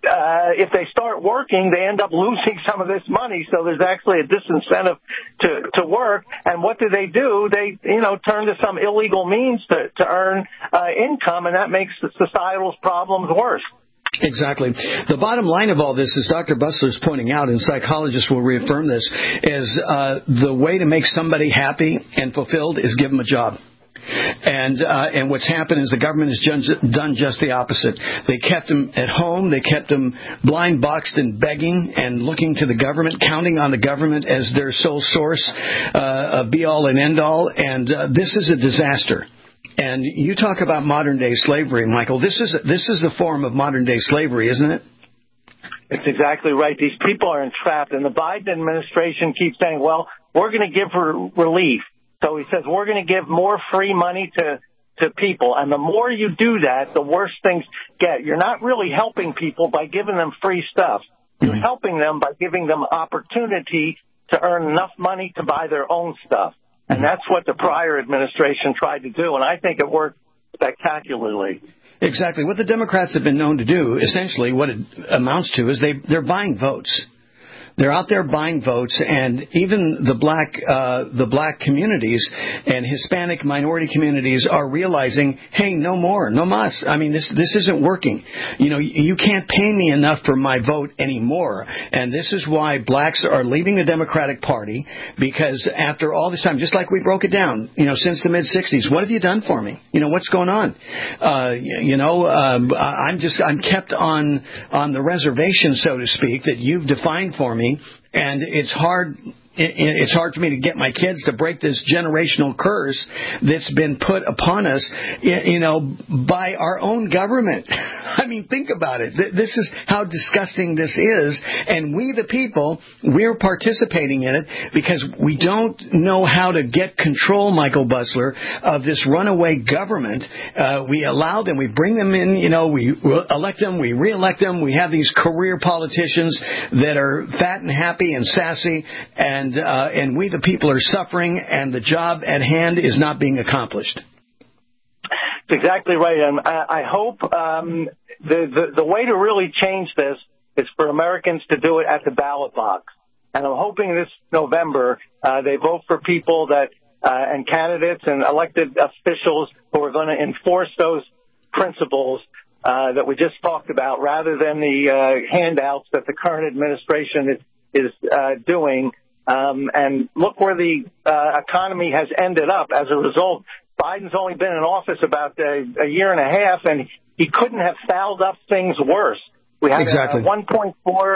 if they start working, they end up losing some of this money. So there's actually a disincentive to work. And what do? They, turn to some illegal means to earn income, and that makes the societal problems worse. Exactly. The bottom line of all this, as Dr. Busler is pointing out, and psychologists will reaffirm this, is the way to make somebody happy and fulfilled is give them a job. And what's happened is the government has done just the opposite. They kept them at home. They kept them blind boxed and begging and looking to the government, counting on the government as their sole source, be all and end all. And this is a disaster. And you talk about modern day slavery, Michael. This is a form of modern day slavery, isn't it? It's exactly right. These people are entrapped, and the Biden administration keeps saying, well, we're going to give relief. So he says, we're going to give more free money to people. And the more you do that, the worse things get. You're not really helping people by giving them free stuff. You're helping them by giving them opportunity to earn enough money to buy their own stuff. And that's what the prior administration tried to do, and I think it worked spectacularly. Exactly. What the Democrats have been known to do, essentially what it amounts to, is they're buying votes. They're out there buying votes, and even the black communities and Hispanic minority communities are realizing, hey, no more, no mas. I mean, this isn't working. You can't pay me enough for my vote anymore. And this is why blacks are leaving the Democratic Party, because after all this time, just like we broke it down, since the mid-'60s, what have you done for me? What's going on? I'm kept on the reservation, so to speak, that you've defined for me. And it's hard for me to get my kids to break this generational curse that's been put upon us, by our own government. I mean, think about it. This is how disgusting this is. And we, the people, we're participating in it because we don't know how to get control, Michael Busler, of this runaway government. We allow them, we bring them in, we elect them, we re-elect them. We have these career politicians that are fat and happy and sassy, and we, the people, are suffering, and the job at hand is not being accomplished. That's exactly right. And I hope the way to really change this is for Americans to do it at the ballot box. And I'm hoping this November they vote for people that and candidates and elected officials who are going to enforce those principles that we just talked about, rather than the handouts that the current administration is doing. And look where the economy has ended up as a result. Biden's only been in office about a year and a half, and he couldn't have fouled up things worse. We had a 1.4%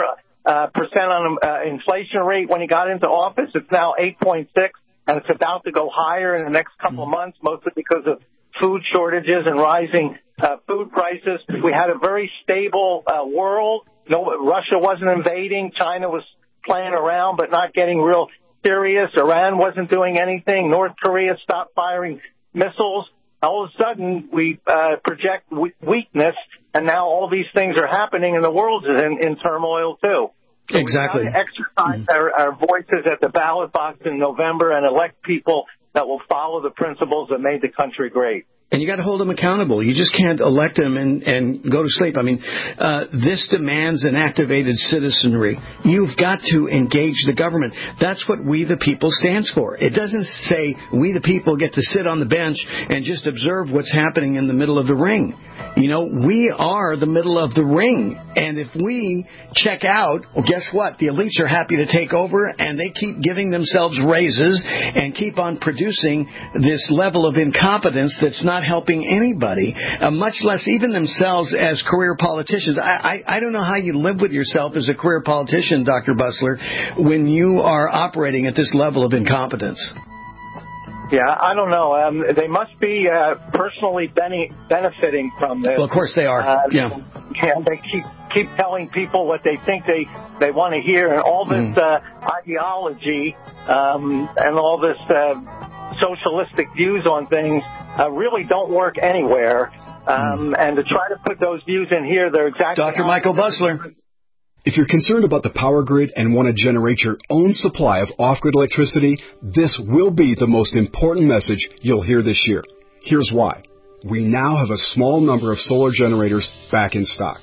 on inflation rate when he got into office. It's now 8.6, and it's about to go higher in the next couple of months, mostly because of food shortages and rising food prices. We had a very stable world. Russia wasn't invading. China was playing around but not getting real serious. Iran wasn't doing anything. North Korea stopped firing missiles. All of a sudden, we project weakness, and now all these things are happening, and the world is in turmoil, too. So exactly. We have to exercise our voices at the ballot box in November and elect people that will follow the principles that made the country great. And you got to hold them accountable. You just can't elect them and go to sleep. I mean, this demands an activated citizenry. You've got to engage the government. That's what We the People stands for. It doesn't say we the people get to sit on the bench and just observe what's happening in the middle of the ring. We are the middle of the ring. And if we check out, well, guess what? The elites are happy to take over, and they keep giving themselves raises and keep on producing this level of incompetence that's not helping anybody, much less even themselves as career politicians. I don't know how you live with yourself as a career politician, Dr. Busler, when you are operating at this level of incompetence. Yeah, I don't know. They must be personally benefiting from this. Well, of course they are. Yeah. And they keep telling people what they think they want to hear, and all this ideology and all this socialistic views on things really don't work anywhere. And to try to put those views in here, they're exactly... Dr. Michael Busler. If you're concerned about the power grid and want to generate your own supply of off-grid electricity, this will be the most important message you'll hear this year. Here's why. We now have a small number of solar generators back in stock.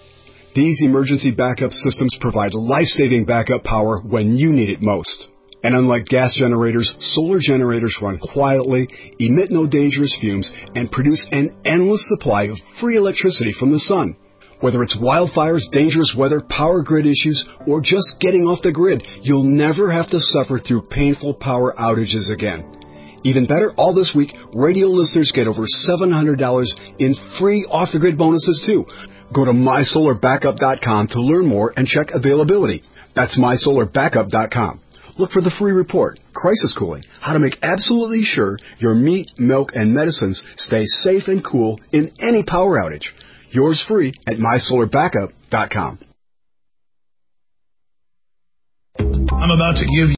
These emergency backup systems provide life-saving backup power when you need it most. And unlike gas generators, solar generators run quietly, emit no dangerous fumes, and produce an endless supply of free electricity from the sun. Whether it's wildfires, dangerous weather, power grid issues, or just getting off the grid, you'll never have to suffer through painful power outages again. Even better, all this week, radio listeners get over $700 in free off-the-grid bonuses, too. Go to MySolarBackup.com to learn more and check availability. That's MySolarBackup.com. Look for the free report, Crisis Cooling, how to make absolutely sure your meat, milk, and medicines stay safe and cool in any power outage. Yours free at MySolarBackup.com. I'm about to give